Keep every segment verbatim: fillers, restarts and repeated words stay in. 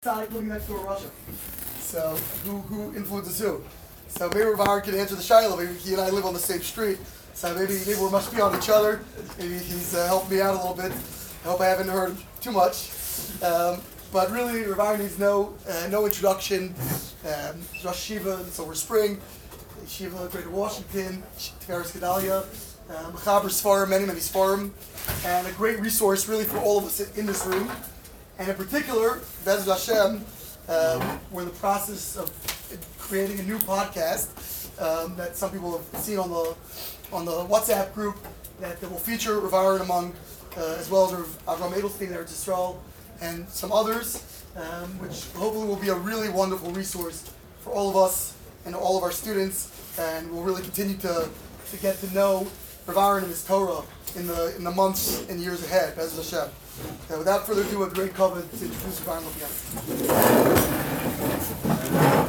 Sonic living next door to Russia. So who who influences who? So maybe Rav Aaron can answer the Shiloh. Maybe he and I live on the same street. So maybe maybe we must be on each other. Maybe he's uh, helped me out a little bit. I hope I haven't heard too much. Um, but really, Rav Aaron needs no uh, no introduction. Um, Rosh Yeshiva in Silver Spring, Yeshiva Greater Washington, Tiferes Gedalia, uh, Mechaber Sfarim, many many Sfarim, and a great resource really for all of us in this room. And in particular, Be'ezus Hashem, um, we're in the process of creating a new podcast um, that some people have seen on the on the WhatsApp group that, that will feature Rav Aaron among, uh, as well as Rav Avram Edelstein, Eretz Yisrael, and some others, um, which hopefully will be a really wonderful resource for all of us and all of our students, and we'll really continue to to get to know Rav Aaron and his Torah in the in the months and years ahead, Be'ezus Hashem. And without further ado, a great covenant to introduce Rav Aaron Lopian.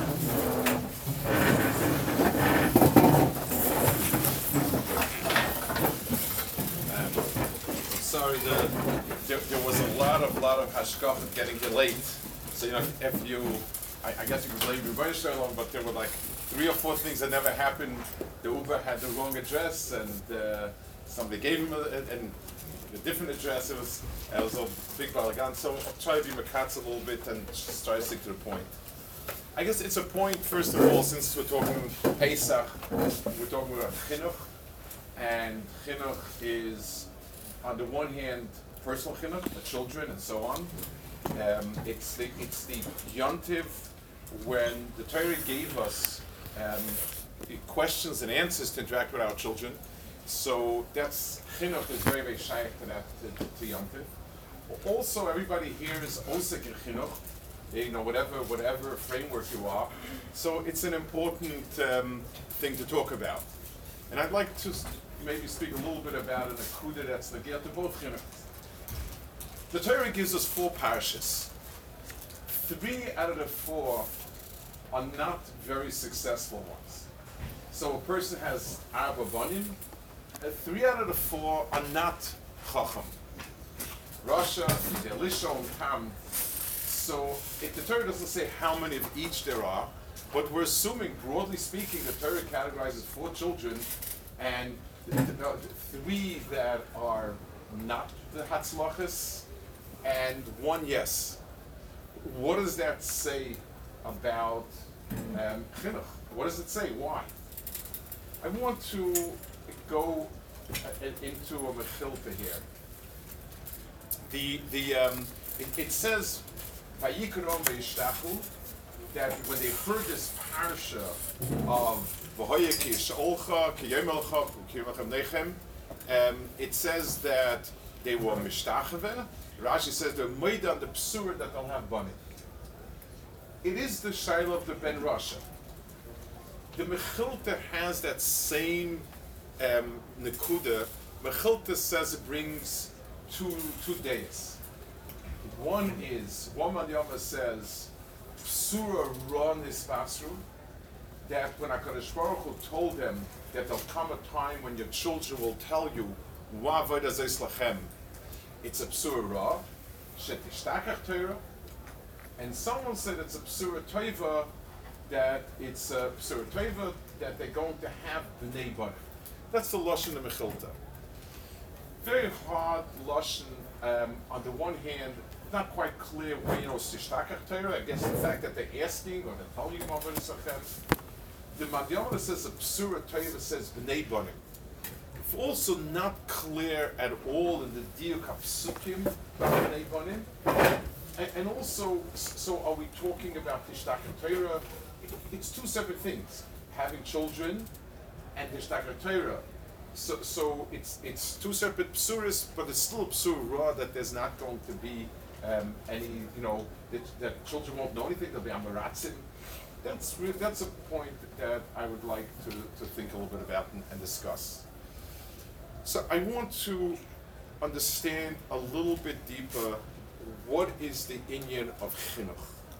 Sorry, the, there, there was a lot of lot of hashkafah getting you late. So you know, if you, I, I guess you could blame Rebbeinu Shalom, but there were like three or four things that never happened. The Uber had the wrong address, and uh, somebody gave him a, a, a different address. It was it was a big balagan. So I'll try to be makatz a little bit and just try to stick to the point. I guess it's a point, first of all, since we're talking Pesach, we're talking about chinuch, and chinuch is, on the one hand, personal chinuch, the children and so on. Um, it's the it's the yontiv when the Torah gave us um, the questions and answers to interact with our children. So that's chinuch is very very shaykh to that to, to yontiv. Also, everybody here is osek in chinuch. You know, whatever whatever framework you are. So it's an important um, thing to talk about. And I'd like to maybe speak a little bit about an akuda that's negiyah to both chinuch. The Torah gives us four parashas. Three out of the four are not very successful ones. So a person has arba banim, and three out of the four are not chacham. Rasha, Elisha, and Ham. So if the Torah doesn't say how many of each there are, but we're assuming, broadly speaking, the Torah categorizes four children, and three that are not the Hatzlachas, and one yes. What does that say about um, chinuch? What does it say? Why? I want to go uh, into a mechilta here. The the um, it, it says Vayikrom ve'ishtachu, that when they heard this parsha of V'hoye ki yishalcha ki yomelcha ki yomachem nechem, um, it says that they were mishtachave. Rashi says they're made on the psura that they'll have banim. It is the shaila of the Ben Rasha. The Mechilta has that same um, nekuda. Mechilta says it brings two two days. One is, one Madhyama says, Psura Ra Nisbasru, that when HaKadosh Baruch Hu told them that there'll come a time when your children will tell you, Wa avodah zeis lachem, it's a Psura Ra, Shetishtachach Torah, and someone said it's a Psura Tova, that it's a Psura Tova, that they're going to have B'nai Banim. That's the Lashon of Mechilta. Very hard Lashon. Um, on the one hand, not quite clear why, you know, Sishtakach Torah. I guess the fact that they're asking, or they're telling you about Sachem. The Madhyamah says a Psura Torah says B'nai Banim. It's also not clear at all in the Diuk HaPsukim B'nai Banim. And, and also, so are we talking about Tishtachach Torah? It, it's two separate things. Having children and Tishtachach Torah. So, so it's it's two separate psuras, but it's still a psura that there's not going to be um, any, you know, that, that children won't know anything. They'll be amaratzim. That's re- that's a point that I would like to, to think a little bit about and, and discuss. So I want to understand a little bit deeper what is the inyan of chinuch.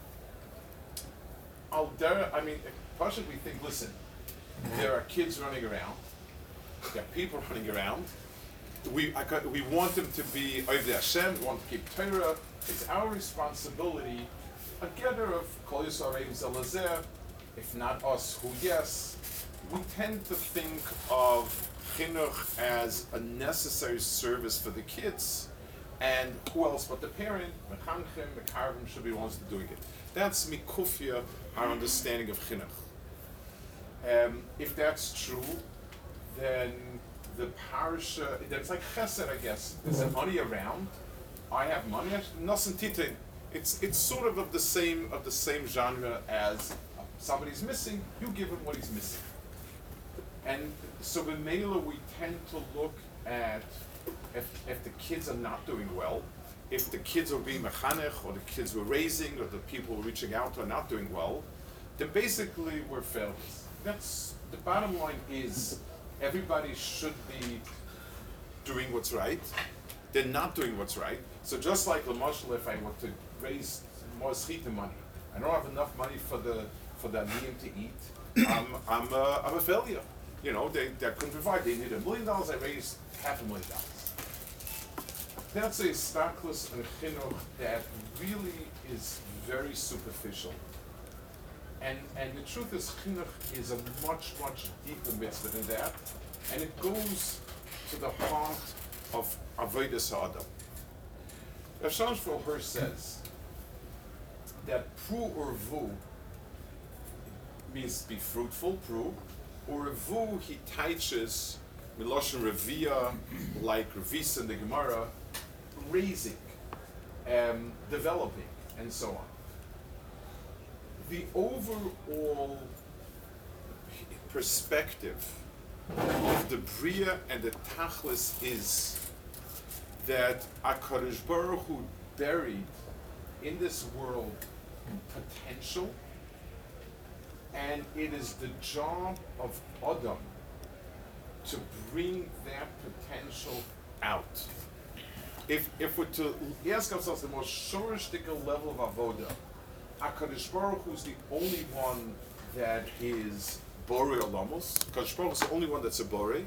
Al dera, I mean, partially we think, listen, there are kids running around. There are people running around. We I got, we want them to be Ovdei Hashem. We want to keep Torah. It's our responsibility. matter of Kol Yisrael Reim Zelazeh, if not us, who yes, we tend to think of chinuch as a necessary service for the kids, and who else but the parent, mechanchim, mekarvim, should be the ones doing it. That's mikufia, our understanding of chinuch. Um, if that's true, then the parasha, that's like chesed, I guess. There's money around. I have money. Nothing titin. It's it's sort of of the same of the same genre as uh, somebody's missing. You give him what he's missing. And so in Mela we tend to look at if if the kids are not doing well, if the kids are being mechanech, or the kids we're raising, or the people we're reaching out to are not doing well, then basically we're failures. That's the bottom line is everybody should be doing what's right. They're not doing what's right. So just like Lamashal, if I want to raise more schita money, I don't have enough money for the for the aniyim to eat. I'm I'm a, I'm a failure. You know, they, they couldn't provide. They needed a million dollars. I raised half a million dollars. That's a staklus and chinuch that really is very superficial. And and the truth is, chinuch is a much much deeper mitzvah than that, and it goes to the heart of avodas ha'adam. Rav Shlomo Hirsch says that pru or vu means be fruitful, pru, or vu he teaches miloshen revia, like Revis in the Gemara, raising, um, developing, and so on. The overall perspective of the Bria and the Tachlis is that HaKadosh Baruch Hu buried in this world potential, and it is the job of Adam to bring that potential out. If if we're to ask ourselves the most shorishtical level of avoda, HaKadosh Baruch Hu is the only one that is borei olamos. HaKadosh Baruch Hu is the only one that's a borei.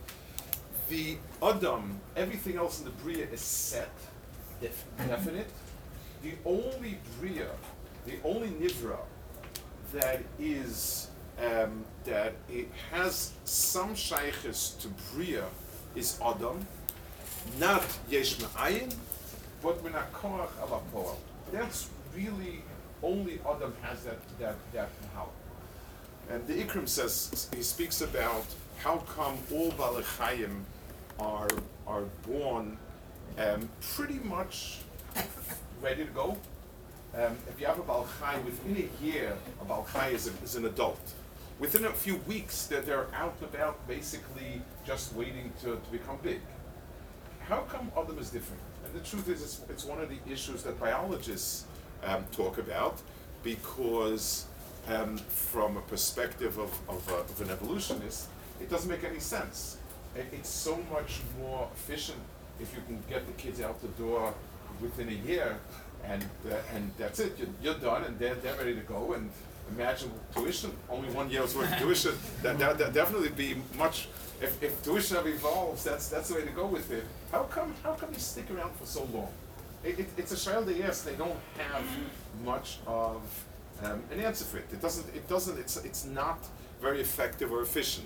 The Adam, everything else in the Bria is set, def- definite. The only Bria, the only Nivra that is, um, that it has some shaykhis to Bria is Adam, not Yesh Ma'ayin, but we're not Koach Ala Poel. That's really, only Adam has that, that, that power. And the Ikrim says, he speaks about how come all Balei Chayim are are born um, pretty much ready to go. Um, if you have a Baal Chai, within a year, a Baal Chai is, a, is an adult. Within a few weeks, that they're out and about, basically just waiting to, to become big. How come Adam is different? And the truth is, it's, it's one of the issues that biologists um, talk about, because um, from a perspective of, of, uh, of an evolutionist, it doesn't make any sense. It's so much more efficient if you can get the kids out the door within a year, and uh, and that's it. You're, you're done, and they're, they're ready to go. And imagine tuition, only one year's worth of tuition. That that that definitely be much. If, if tuition ever evolves, that's that's the way to go with it. How come how come you stick around for so long? It, it, it's a child they ask. They don't have much of um, an answer for it. It doesn't. It doesn't. It's it's not very effective or efficient.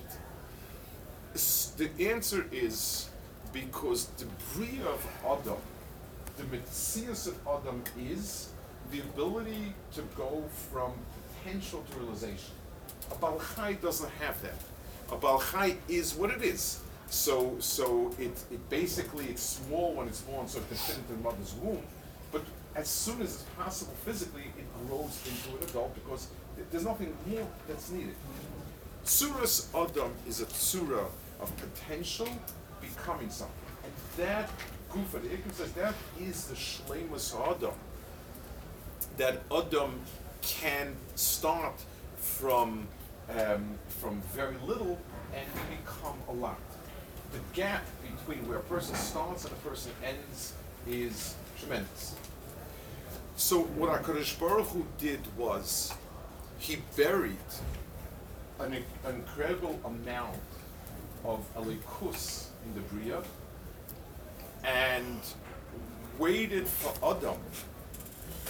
The answer is because the Bria of Adam, the Metzius of Adam, is the ability to go from potential to realization. A Baal Chai doesn't have that. A Baal Chai is what it is. So, so it, it basically, it's small when it's born, so it can fit into the mother's womb. But as soon as it's possible physically, it grows into an adult because there's nothing more that's needed. Tzuras Adam is a tzura of potential becoming something. And that, Gufa, the Ikrim says, that is the Shleimus Adam. That Adam can start from, um, from very little and become a lot. The gap between where a person starts and a person ends is tremendous. So what HaKadosh Baruch Hu did was, he buried an, an incredible amount of Elikus in the Bria and waited for Adam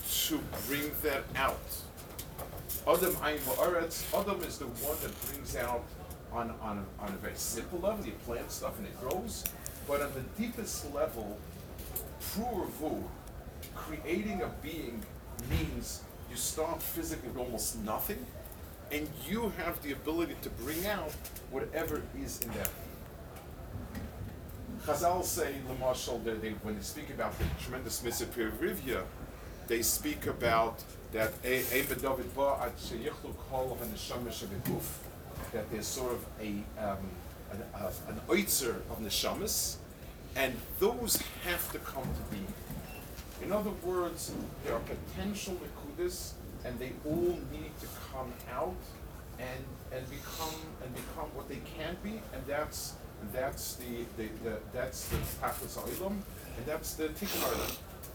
to bring that out. Adam Ayin Ba'aretz, Adam is the one that brings out on, on, on a very simple level, you plant stuff and it grows, but on the deepest level, Pru'urvu, creating a being means you start physically with almost nothing, and you have the ability to bring out whatever is in that being. Chazal say, Lamashal, they, they, when they speak about the tremendous mitzvah Rivya, they speak about that a David Ba at Sheyichlu Kol HaNeshamas Shebeguf, that there's sort of a um, an, uh, an oitzer of neshamas, and those have to come to be. In other words, there are potential nekudas, and they all need to come out and and become and become what they can be, and that's that's the, the, the that's the tachlis ha'olam, and that's the tikkun ha'olam.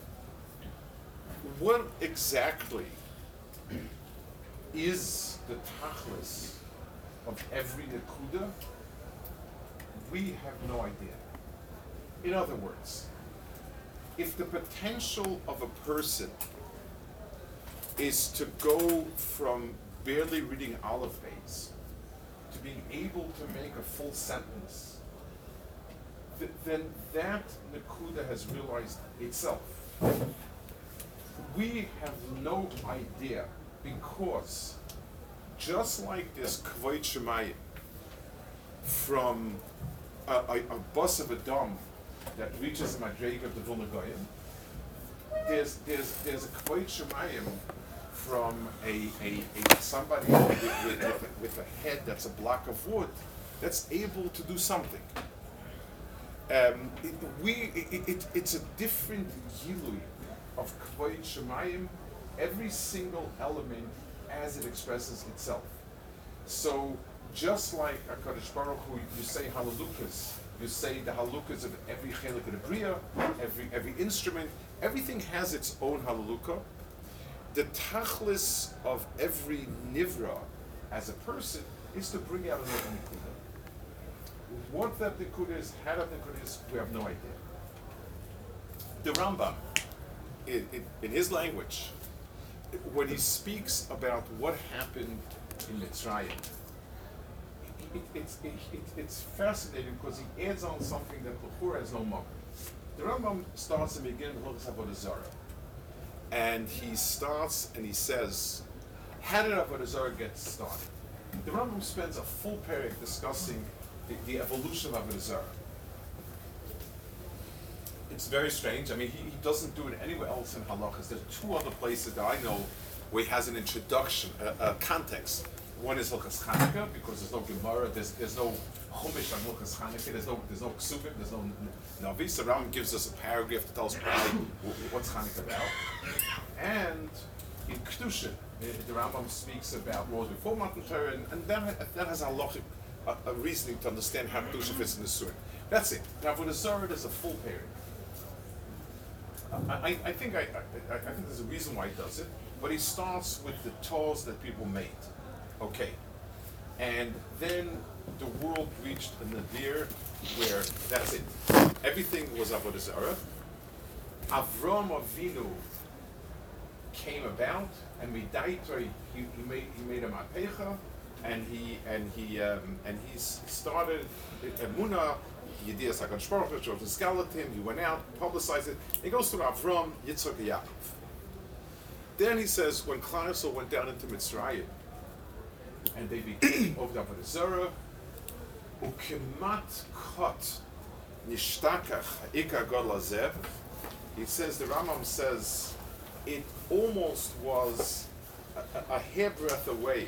What exactly is the tachlis of every nekuda? We have no idea. In other words, if the potential of a person is to go from barely reading Aleph Beis to being able to make a full sentence, th- then that nekuda has realized itself. We have no idea, because just like this Kvod Shemayim from a, a, a bus of a dom that reaches a madrega of the Vilna Goyim, there's there's there's a Kvod Shemayim from a, a, a somebody with, with, with, with a head that's a block of wood that's able to do something. Um, it, we it, it, it's a different gilui of Kvod Shemayim, every single element as it expresses itself. So just like HaKadosh Baruch Hu, you say Halalukas, you say the Halalukas of every chelik of the Bria, every every instrument, everything has its own Halaluka. The tachlis of every nivra as a person is to bring out another nikuda. What that nikuda is, how that nikuda is, we have no idea. The Rambam, in, in, in his language, when he speaks about what happened in Mitzrayim, it, it, it's, it, it, it's fascinating because he adds on something that L'chura has no moment. The Rambam starts in the beginning of Hilchos Avodah Zarah, and he starts and he says, how did Avodah Zarah get started? The Rambam spends a full period discussing the, the evolution of Avodah Zarah. It's very strange. I mean, he, he doesn't do it anywhere else in halachas. There's two other places that I know where he has an introduction, a, a context. One is Hilchos Chanukah, because there's no Gemara, there's there's no Chumash on Hilchos Chanukah, there's no there's no Ksuvim, there's no Navi. So Rambam gives us a paragraph to tell us what's Chanukah about. And in Kedusha, the Rambam speaks about wars before Matan Torah, and, and that, that has a logic, a, a reasoning to understand how Kedusha fits in the Surah. That's it. Now for the Zohar, there's a full period. I, I think I, I, I think there's a reason why he does it, but he starts with the tools that people made. Okay, and then the world reached a nadir where that's it. Everything was Avodah Zarah. Avram Avinu came about, and Midaitoi, he, he made he made a mapecha, and he and he um, and he started Emunah. Yedias HaKadosh Baruch Hu, drove the skeleton, he went out, publicized it. He goes through Avram, Yitzchak, and Yaakov. Then he says, when Klal Yisrael went down into Mitzrayim, and they became of the Avodah Zarah, ukemat kot nishtakach ha'ikar gadol hazeh. He says, the Rambam says, it almost was a, a, a hairbreadth away.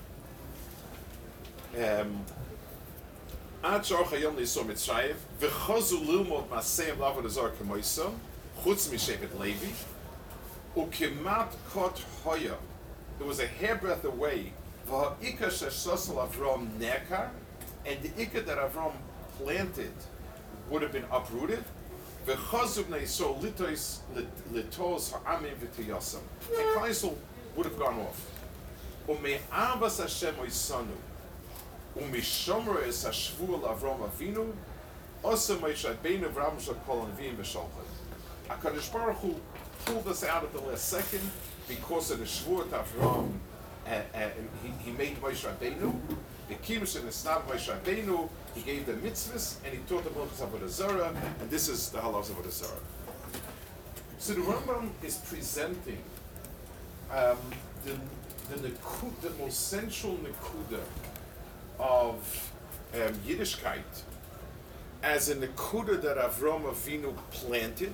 Um, עד שאורך היום ניסו מצרים, וחזו ללמוד מעשיהם לעבוד זר כמויסו, חוץ משבט לוי, וכמעט קוט הויה. There was a hairbreadth away, והאיקה ששוסל אברהם נעקר, and the ikka that Avram planted would have been uprooted, וחזו בני ישראל ליטוס, ליטוס העמים ותיוסם. And Klal Yisrael would have gone off. ומאהבת השם oisanu, Umishomra is Hashvul Avram Avinu, also Moshe Bein Avram Shakol Avim V'Sholchet. HaKadosh Baruch Hu pulled us out at the last second because of the Shvuot Avram, and, and he, he made Moshe Rabbeinu. The Kiddush and the Snav Moshe Rabbeinu. He gave the mitzvahs and he taught the Malchus Avodah Zarah, and this is the halachas of Avodah Zarah. So the Rambam is presenting um, the the, nekud, the most central nekuda of um, Yiddishkeit as a nekuda that Avram Avinu planted,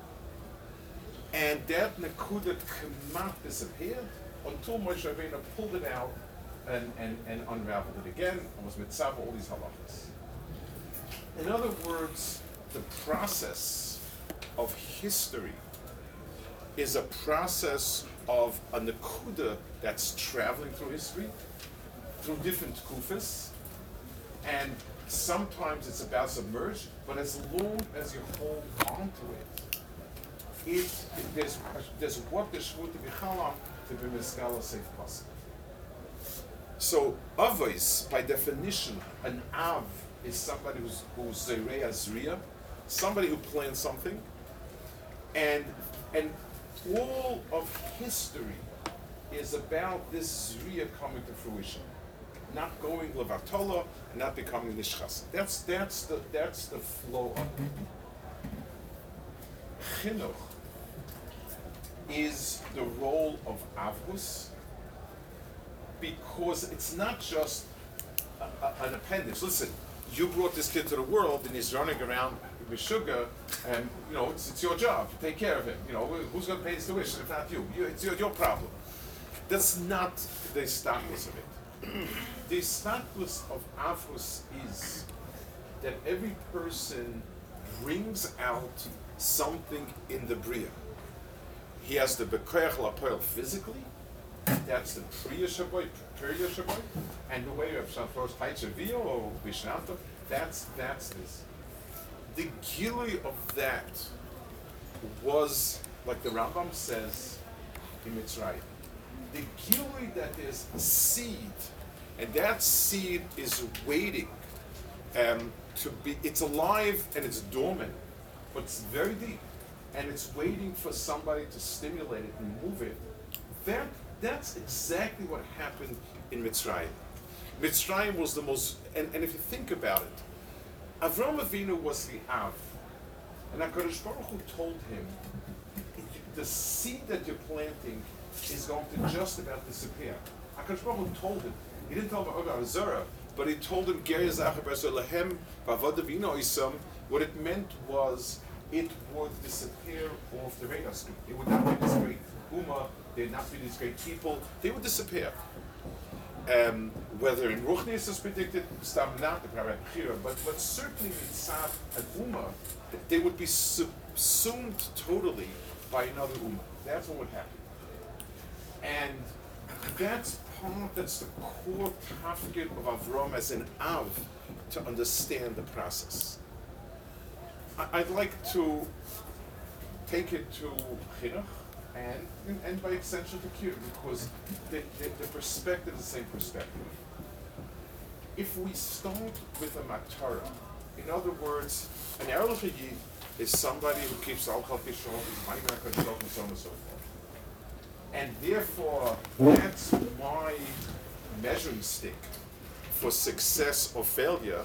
and that nekuda cannot disappear until Moshe Rabbeinu pulled it out and, and, and unraveled it again, and was mitzvah all these halachas. In other words, the process of history is a process of a nekuda that's traveling through history, through different kufas, and sometimes it's about submerged, but as long as you hold on to it, it, it there's, there's what the shvut to be chalam to be meskala safe possible. So avos, by definition, an av is somebody who's who's zerei azriya, somebody who plans something, and and all of history is about this zriya coming to fruition, not going levatola and not becoming nishchas. That's that's the that's the flow of it. Chinuch is the role of avos, because it's not just a, a, an appendix. Listen, you brought this kid to the world and he's running around with sugar, and you know it's, it's your job to take care of him. You know, who's going to pay his tuition if not you? you it's your, your problem. That's not the status of it. The status of avos is that every person brings out something in the bria. He has the bekoach lapoil physically. That's the priya shaboy, priya shaboy, and the way of Shanfro's Haitzavio or Vishnanta. That's that's this. The gilui of that was, like the Rambam says in Mitzrayim, the gilui that there's a seed, and that seed is waiting um, to be. It's alive and it's dormant, but it's very deep, and it's waiting for somebody to stimulate it and move it. That that's exactly what happened in Mitzrayim. Mitzrayim was the most, and, and if you think about it, Avram Avinu was the Av, and HaKadosh Baruch Hu told him, the seed that you're planting is going to just about disappear. HaKadosh Baruch Hu told him, he didn't tell him about Zerah, but he told him, Ger Yazachar B'Yisrael Lahem B'Avad Avinu Isam. What it meant was, it would disappear off the radar screen. It would not be this great Ummah, they'd not be these great people, they would disappear. Um, whether in Ruchnis is predicted, Stam not the Parashat Bechira, but but certainly Mitzav and Ummah, they would be subsumed totally by another Ummah. That's what would happen. And that's part, that's the core tafkid of Avram as an Av, to understand the process. I, I'd like to take it to Chinuch, and, and by extension to Kira, because the, the, the perspective is the same perspective. If we start with a matara, in other words, an Erlich Yid is somebody who keeps Al Chal Kishon, is money back on and so on and so forth. And therefore, that's my measuring stick for success or failure.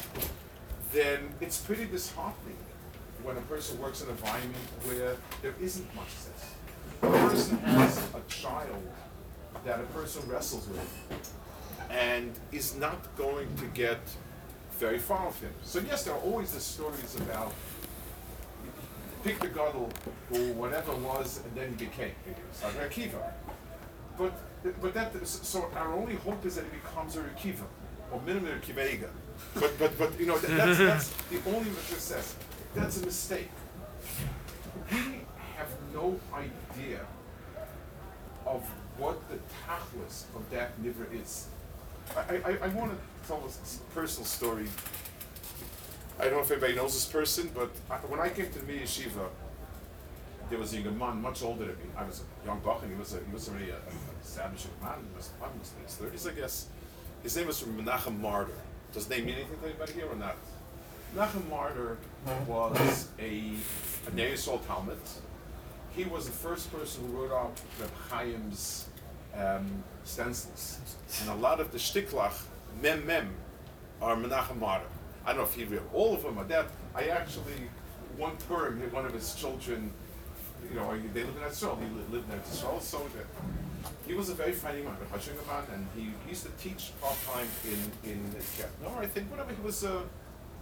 Then it's pretty disheartening when a person works in an environment where there isn't much success. A person has a child that a person wrestles with and is not going to get very far with him. So yes, there are always the stories about pick the gadol who whatever was and then he became like Akiva. But but that so our only hope is that he becomes a Akiva or minimum Akivaiga. But but but you know that, that's that's the only success. That's a mistake. We have no idea of what the tachlis of that nivra is. I, I, I want to tell a personal story. I don't know if anybody knows this person, but I, when I came to the yeshiva, there was a young man much older than me. I was a young buck, and he was a, he was already a, a established man. He was, I was in his thirties, I guess. His name was Menachem Marder. Does his name mean anything to anybody here or not? Menachem Marder was a, a Ner Yisrael Talmud. he was the first person who wrote out Reb Chaim's um, stencils. And a lot of the shtiklach, mem mem, are Menachem Marder. I don't know if he read all of them or that. I actually, one Purim, one of his children, you know, they live in Israel, he lived in Israel, so that he was a very funny man, and he used to teach part-time in, in no, I think, whatever, he was a,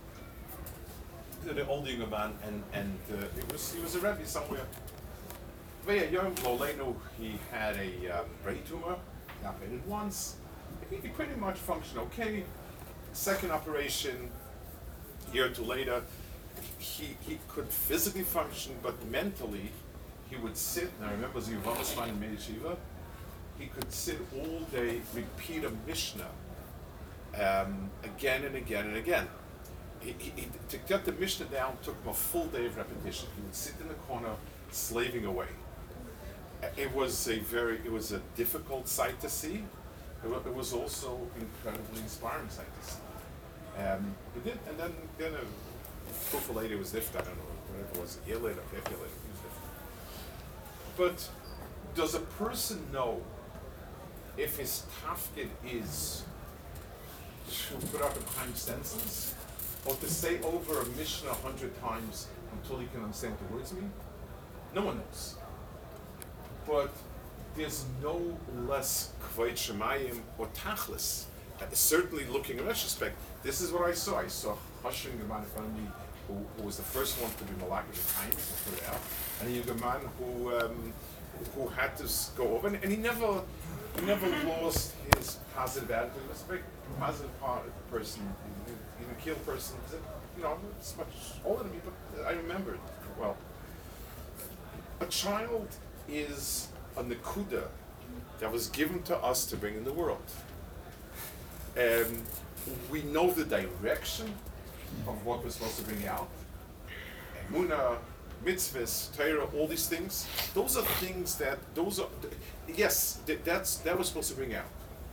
the old younger man, and, and uh, it was, he was a Rebbe somewhere. But yeah, Yom Lolenu, he had a um, brain tumor, he operated once, he, he pretty much functioned okay. Second operation, a year or two later, he, he could physically function, but mentally, he would sit, and I remember as a Yevamosman in Meir Yeshiva, he could sit all day, repeat a Mishnah, um, again and again and again. He, he, he, to get the Mishnah down took him a full day of repetition. He would sit in the corner, slaving away. It was a very, it was a difficult sight to see. It was, it was also incredibly inspiring sight to see. Um, he did, and then, then a couple later was different. I don't know, whatever it was, a year later, half year later, he was different. But does a person know if his tafkid is to put up a time stencils, or to say over a Mishnah a hundred times until he can understand what the words mean? No one knows. But there's no less kvod shemayim or tachlis. Uh, certainly, looking in retrospect, this is what I saw. I saw Hashim, the man in front of me, who, who was the first one to be malak at the time, to put it out, and a young man who um, who had to go over, and, and he never he never lost his positive attitude. He was a very positive part of the person. He didn't kill person. You know, it's much older than me, but I remember it well. A child is a nekuda that was given to us to bring in the world. Um, we know the direction of what we're supposed to bring out. Emunah, mitzvahs, Torah, all these things. Those are things that, those are, yes, th- that's, that was supposed to bring out.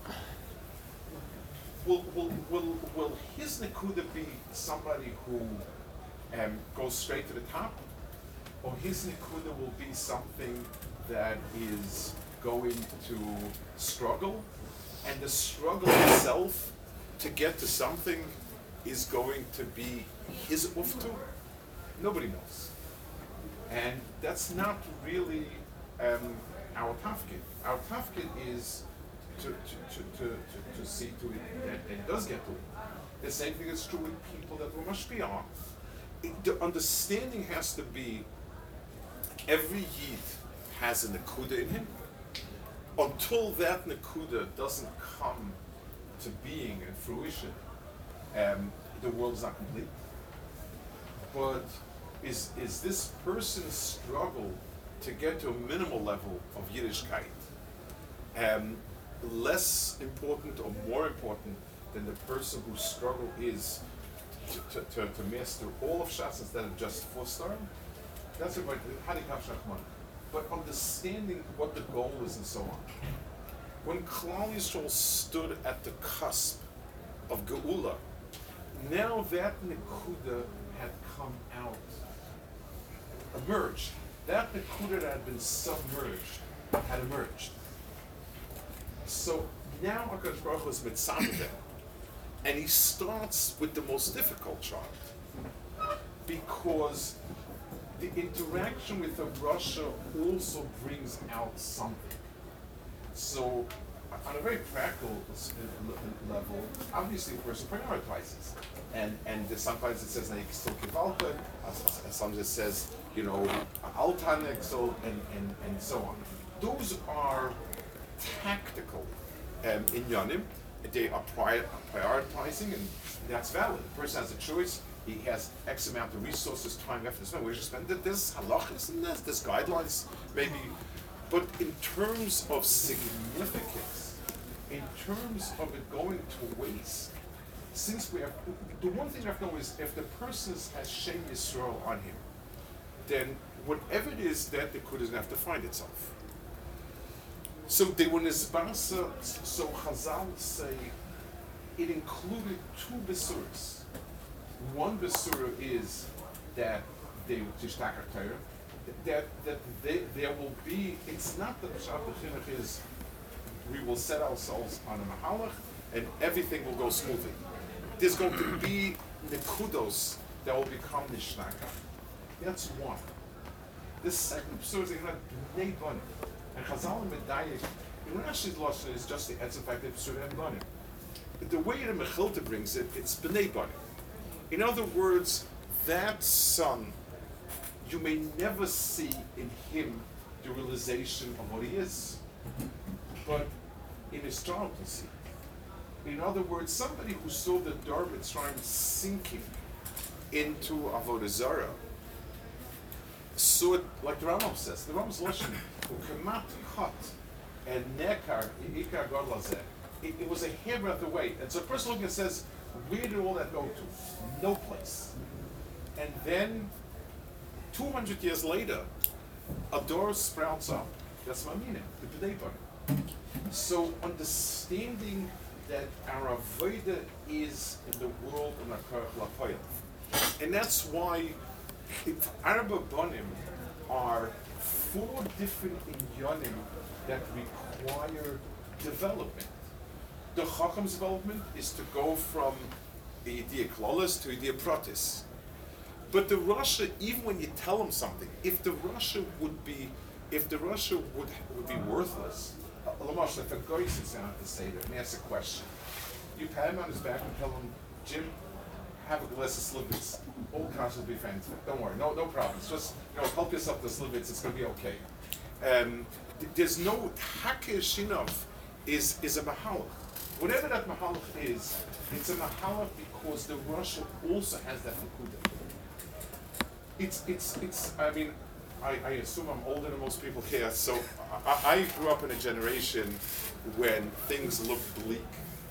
Will, will, will, will his nekuda be somebody who um, goes straight to the top? Or his nekuda will be something that is going to struggle, and the struggle itself to get to something is going to be his uftu? Nobody knows. And that's not really um, our tafkid. Our tafkid is to, to, to, to, to, to see to it that it does get to it. The same thing is true with people that we're mashpia on. It, the understanding has to be every yid has a nekuda in him. Until that nekuda doesn't come to being and fruition, um, the world is not complete. But is is this person's struggle to get to a minimal level of Yiddishkeit um, less important or more important than the person whose struggle is to, to, to, to master all of Shas instead of just four star? That's what Hadikaf Shachman. But understanding what the goal is and so on. When Klal Yisrael stood at the cusp of Geula, now that Nekuda had come out, emerged. That Nekuda that had been submerged had emerged. So now HaKadosh Baruch Hu is mitzvah, and he starts with the most difficult child, because the interaction with a Russia also brings out something. So, on a very practical level, obviously, a person prioritizes, and and sometimes it says like still kivalta, sometimes it says you know altanek, so and and and so on. Those are tactical um, in Yanim. They are prior, prioritizing, and that's valid. The person has a choice. He has X amount of resources, time, effort, time. We just spend it. There's halachas and there's, there's guidelines, maybe. But in terms of significance, in terms of it going to waste, since we have, the one thing I have to know is if the person has Shem Yisrael on him, then whatever it is that the Kud doesn't have to find itself. So they were nisbasa, so Chazal say it included two besuras. One besura is that they would teach Takar Torah, that that they, there will be. It's not that Pshat Chinuch is we will set ourselves on a mahalach and everything will go smoothly. There's going to be nekudos that will become nishnaka. That's one. The second psur is not bnei banim, and Chazal and Medayik. In Rashi's lashon is just the etz fact that psur and banim. The way the Mechilta brings it, it's bnei banim. In other words, that son, you may never see in him the realization of what he is, but in his child you see. In other words, somebody who saw the Dar Mitzrayim sinking into Avodah Zarah saw it like the Rambam says. The Rambam's lashon, ukemat chat and nekar ikar gadlazeh. It was a hairbreadth away, and so a person looking and says, "Where did all that go to? No place." And then, two hundred years later, a door sprouts up. That's my meaning. The B'nai Banim. So understanding that our avodah is in the world of Nakarach Lapayel. And that's why Arba Banim are four different inyanim that require development. The Chacham's development is to go from the idea klolis to idea pratis. But the Rasha, even when you tell him something, if the Rasha would be, if the Rasha would would be worthless, Lamash, if a guy sits down at the Seder and asks a question, you pat him on his back and tell him, Jim, have a glass of slivitz. All conscience will be fantastic. Don't worry, no no problems. Just you know, help yourself to slivitz. It's going to be okay. Um, th- there's no Hakeh Shinov is is a mahalach. Whatever that mahalach is, it's a mahalach because the Rasha also has that nekuda. It's it's it's. I mean, I, I assume I'm older than most people here. So I, I grew up in a generation when things looked bleak,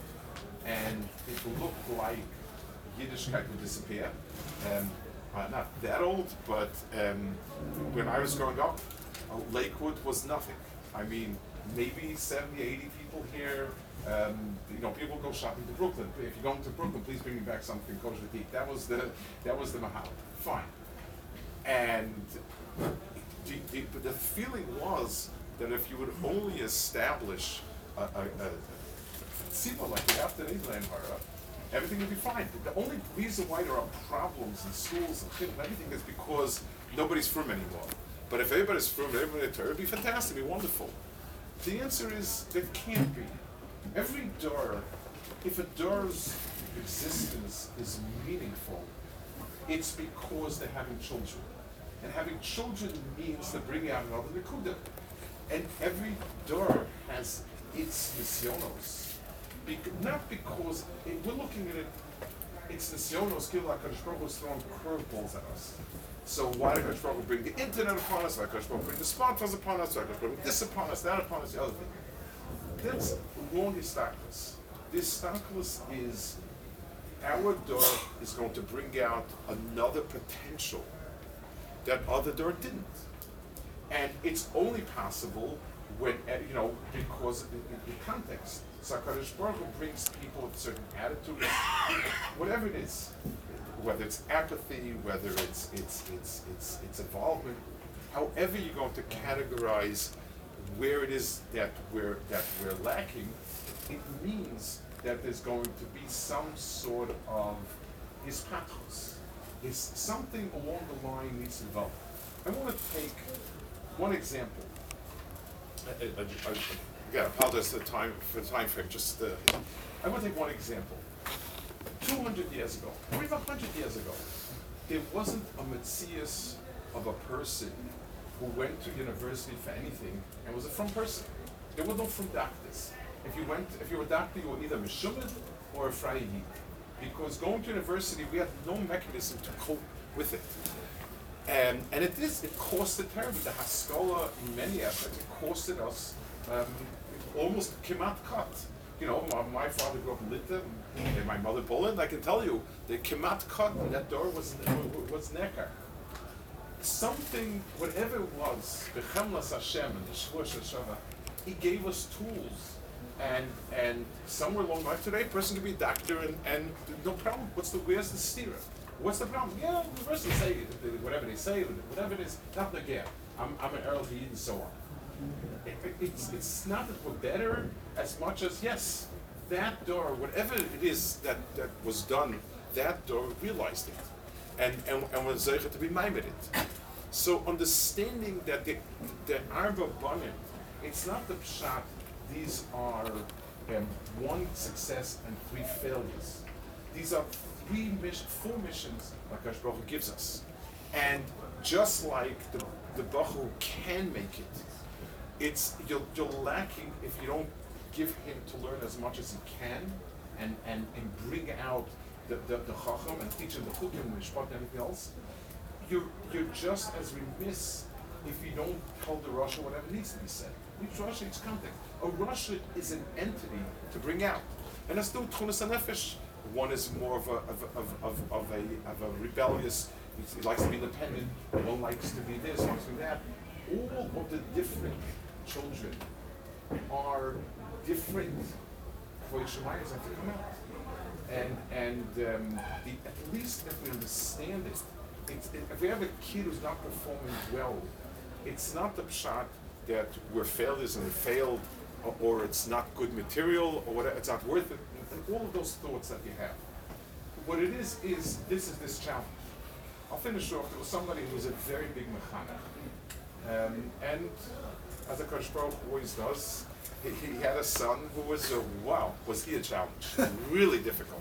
and it looked like Yiddishkeit would disappear. Um, I'm not that old, but um, when I was growing up, uh, Lakewood was nothing. I mean, maybe seventy, eighty people here. Um, you know, people go shopping to Brooklyn. If you're going to Brooklyn, please bring me back something kosher to eat. That was the that was the mahal. Fine. And the, the, the feeling was that if you would only establish a, a, a, a tzibah like we have today, everything would be fine. The only reason why there are problems in schools and chiddush and everything is because nobody's frum anymore. But if everybody's frum, everybody Torah, it'd be fantastic, it'd be wonderful. The answer is there can't be. Every door, if a door's existence is meaningful, it's because they're having children. And having children means to bring out another nekuda. And every door has its nisyonos. Be- not because, it, we're looking at it, it's nisyonos, Gil HaKadosh Baruch Hu is throwing curveballs at us. So why did HaKadosh Baruch Hu bring the internet upon us? Why did HaKadosh Baruch Hu bring the smartphones upon us? Why did HaKadosh Baruch Hu bring this upon us, that upon us, the other thing? That's wrong histaklus. This histaklus is, our door is going to bring out another potential that other door didn't. And it's only possible when, uh, you know, because in, in, in context. So HaKadosh Baruch Hu brings people with certain attitudes, whatever it is, whether it's apathy, whether it's it's it's it's it's involvement, however you're going to categorize where it is that we're that we're lacking, it means that there's going to be some sort of hispatchus. Is something along the line needs to develop. I want to take one example. I, I, I, I, again, I apologize for the time for the time frame. Just uh, I want to take one example. Two hundred years ago, or even hundred years ago, there wasn't a metzias of a person who went to university for anything and was a frum person. There were no frum doctors. If you went, if you were a doctor, you were either meshumad or a frayid. Because going to university, we had no mechanism to cope with it. And, and it is, it costed terribly. The Haskalah, in many aspects, it costed us um, almost kimat cut. You know, my, my father grew up in Litva, and my mother Poland. I can tell you, the kimat cut on that door was, was nekar. Something, whatever it was, b'chemlas Hashem and the Shvuah Shashava, he gave us tools. And and somewhere along life today, a person can be a doctor and, and no problem. What's the where's the stira? What's the problem? Yeah, the rest of say whatever they say, whatever it is, not again. I'm I'm an Earl Heed and so on. It, it, it's it's not that we're better as much as yes, that door, whatever it is that, that was done, that door realized it, and and and was zeicher to be maimed it. So understanding that the the Arba Banim, it's not the pshat. These are um, one success and three failures. These are three mission, four missions like Hakadosh Baruch Hu gives us, and just like the the Baruch Hu can make it, it's you're, you're lacking if you don't give him to learn as much as he can, and and, and bring out the the, the Chacham and teach him the Chukim and Mishpat and everything else. You're you're just as remiss if you don't tell the Rasha whatever needs to be said. Each Rasha, each context. A Rasha is an entity to bring out, and that's no Tchunas HaNefesh. One is more of a of of of, of a of a rebellious. He likes to be independent. One likes to be this, likes to be that. All of the different children are different. For Shemayas have to come out, and and um, the, at least if we understand it, it's, it, if we have a kid who's not performing well, it's not the pshat that we're failures and we failed, or, or it's not good material, or whatever. It's not worth it. And all of those thoughts that you have. What it is is this is this challenge. I'll finish off. There was somebody who was a very big mechanech, um, and as a Hakadosh Baruch Hu always does, he, he had a son who was a wow. Was he a challenge? Really difficult.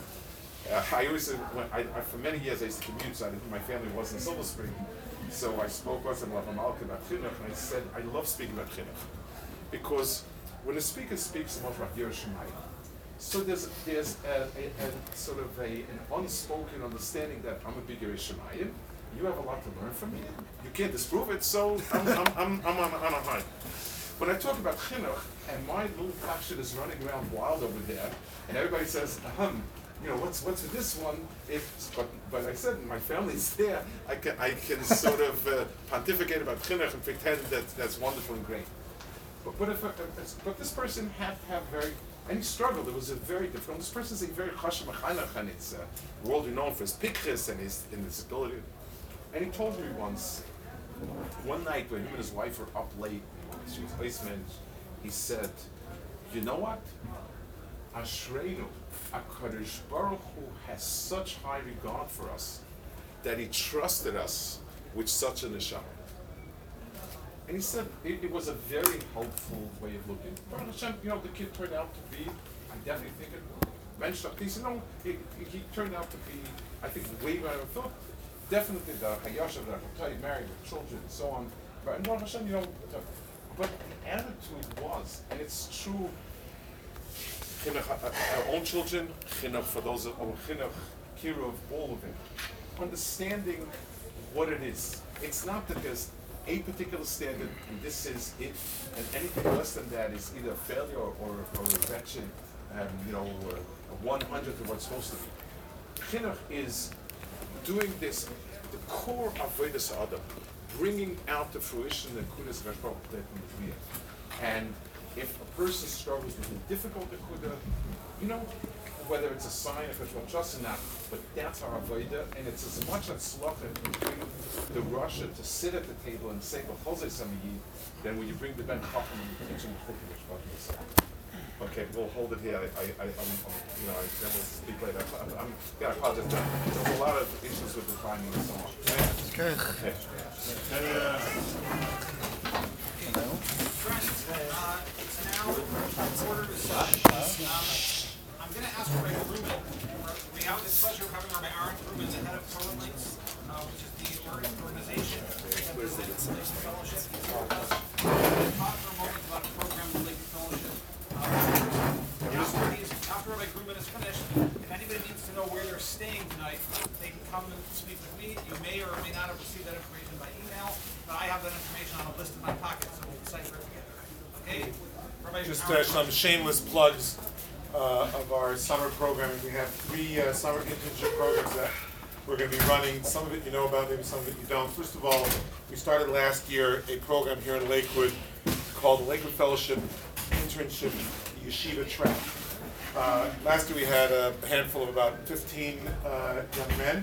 Uh, I always said, when I, I, for many years I used to commute, so I didn't, my family was in Silver Spring, so I spoke with him about chinuch, and I said I love speaking about chinuch because when a speaker speaks about Yerushalayim, so there's there's a, a, a sort of a, an unspoken understanding that I'm a big Yerushalayim. You have a lot to learn from me. You can't disprove it, so I'm I'm I'm, I'm on, on a high. When I talk about chinuch and my little kashid is running around wild over there, and everybody says, ahem, you know, what's what's with this one? If but but I said my family's there, I can I can sort of uh, pontificate about chinuch and pretend that that's wonderful and great. But but if, if but this person had to have very and he struggled. It was a very difficult. This person is a very chashem mechanech, and it's uh, world renowned for his pikris and his in his ability. And he told me once, one night when him and his wife were up late, she was basement, he said, you know what? Ashreinu, HaKadosh Baruch Hu has such high regard for us that he trusted us with such a neshama. And he said it, it was a very helpful way of looking. Baruch Hashem, you know, the kid turned out to be, I definitely think it mentioned, he said, no, he, he turned out to be, I think, way better than I thought. Definitely the Hayashav, the Hayash, married with children and so on. But and Baruch Hashem, you know, but the attitude was, and it's true, chinuch, our own children, chinuch for those of chinuch, kiruv, all of it. Understanding what it is. It's not that there's a particular standard, and this is it, and anything less than that is either a failure or, or, or a wretched, um, you know, a one hundredth of what's supposed to be. Chinuch is doing this, the core of Vedas Adam, bringing out the fruition the Kudas Vashpah and if a person struggles with a difficult Kuda, you know, whether it's a sign of Vashpah trust or not, but that's our Veda, and it's as much a slacha to bring the Russia to sit at the table and say B'chol Samiyi than when you bring the Ben Chacham and teach him the Vashpah. Okay, we'll hold it here. I, I, I, I'm, you know, I, then we'll speak later. I'm, I'm yeah, I apologize. There's a lot of issues with the timing and so on. Okay. Okay. Uh, it's now quarter to seven. Um, I'm going to ask Rabbi Rubin. We have the pleasure of having Rabbi Aaron Rubin, the head of Torah Links, uh, which is the organization that the Lakewood Fellowship. He's here with us. We're going to talk for a moment about a program with Lakewood Fellowship. After, these, after Rabbi Grumman is finished, if anybody needs to know where they're staying tonight, they can come and speak with me. You may or may not have received that information by email, but I have that information on a list in my pocket, so we'll decipher it together. Okay? Rabbi Just uh, some shameless plugs uh, of our summer programming. We have three uh, summer internship programs that we're going to be running. Some of it you know about, maybe some of it you don't. First of all, we started last year a program here in Lakewood called the Lakewood Fellowship Internship Yeshiva Track. Uh, last year we had a handful of about fifteen uh, young men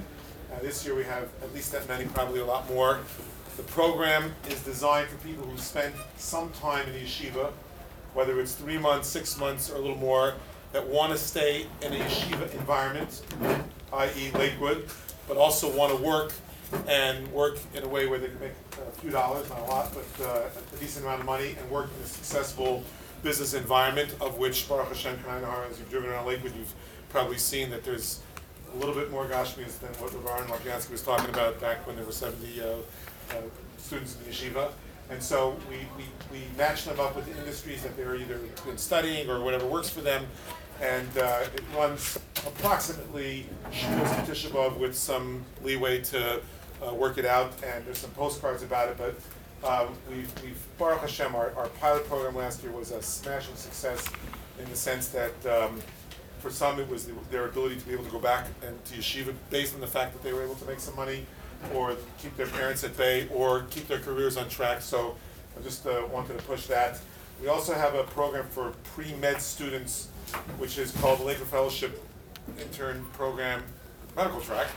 Uh, this year we have at least that many, probably a lot more. The program is designed for people who spent some time in the yeshiva, whether it's three months, six months, or a little more, that want to stay in a yeshiva environment, that is. Lakewood, but also want to work and work in a way where they can make a few dollars, not a lot, but uh, a decent amount of money, and work in a successful business environment, of which Baruch Hashem, Kanai, as you've driven around Lakewood, you've probably seen that there's a little bit more Gashmias than what Rav Aaron Lapiansky was talking about back when there were seventy uh, uh, students in the yeshiva. And so we, we, we match them up with the industries that they're either been studying or whatever works for them. And uh, it runs approximately Shavuos to Tisha B'Av with some leeway to uh, work it out. And there's some postcards about it. But um, we've, we've, Baruch Hashem, our, our pilot program last year was a smashing success in the sense that um, for some it was the, their ability to be able to go back and to yeshiva based on the fact that they were able to make some money, or keep their parents at bay, or keep their careers on track. So I just uh, wanted to push that. We also have a program for pre-med students, which is called the Lakewood Fellowship Intern Program Medical Track.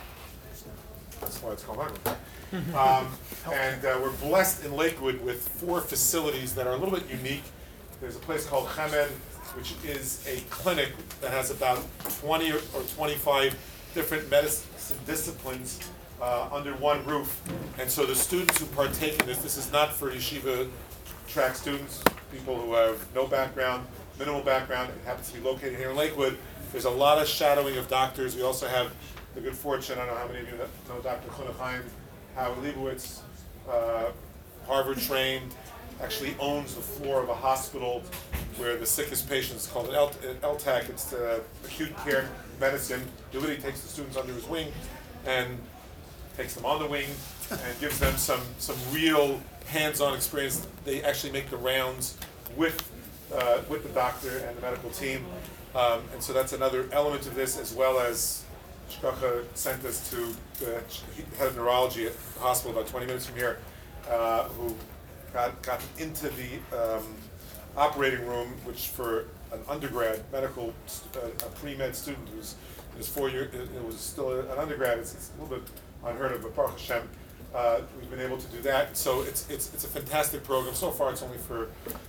That's why it's called medical track. Um, and uh, we're blessed in Lakewood with four facilities that are a little bit unique. There's a place called Chemed, which is a clinic that has about twenty or twenty-five different medicine disciplines uh, under one roof. And so the students who partake in this, this is not for yeshiva track students, people who have no background, minimal background. It happens to be located here in Lakewood. There's a lot of shadowing of doctors. We also have the good fortune, I don't know how many of you know Doctor Chunachayim, Howard Leibowitz, uh, Harvard trained, actually owns the floor of a hospital where the sickest patients, called an L- L T A C, it's uh, acute care medicine. He literally takes the students under his wing and takes them on the wing and gives them some, some real hands-on experience. They actually make the rounds with, uh, with the doctor and the medical team. Um, and so that's another element of this, as well as Shkacha sent us to the head of neurology at the hospital about twenty minutes from here, uh, who got, got into the um, operating room, which for an undergrad medical, uh, a pre-med student who's in his four year, it was still an undergrad, it's, it's a little bit unheard of, but Baruch Hashem, uh, we've been able to do that. So it's it's it's a fantastic program. So far it's only for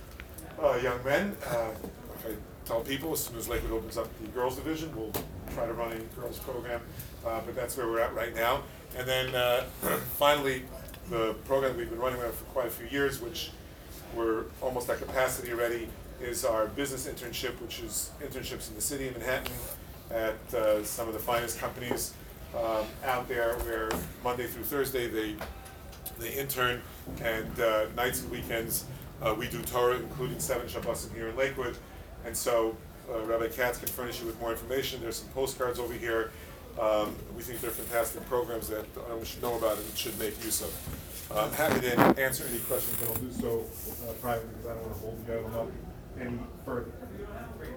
uh, young men. Uh, like I tell people, as soon as Lakewood opens up the girls division, we'll try to run a girls program, uh, but that's where we're at right now. And then uh, finally, the program we've been running with for quite a few years, which we're almost at capacity already, is our business internship, which is internships in the city of Manhattan at uh, some of the finest companies um, out there, where Monday through Thursday they they intern, and uh, nights and weekends uh, we do Torah, including seven Shabbosim here in Lakewood. And so uh, Rabbi Katz can furnish you with more information. There's some postcards over here. Um, we think they're fantastic programs that everyone should know about and should make use of. Uh, I'm happy to answer any questions, but I'll do so uh, privately because I don't want to hold you guys up any further.